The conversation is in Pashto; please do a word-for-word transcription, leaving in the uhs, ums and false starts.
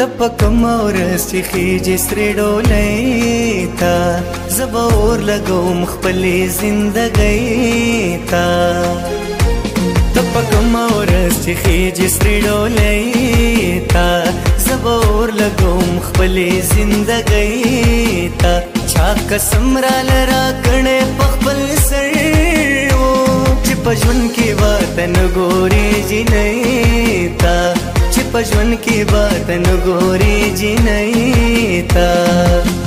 تپکم ورس چې خیجې سرې ډولۍ ته زه به اور لګوم خپلې زندګۍ ته تپکم ورس چې خیجې سرې ډولۍ ته زه به اور لګوم خپلې زندګۍ ته چا قسم راله راکړی په خپل سر و چې په ژوند کې وطن ګورې جینۍ ته چې په ژوند کې وطن ګورې جینۍ ته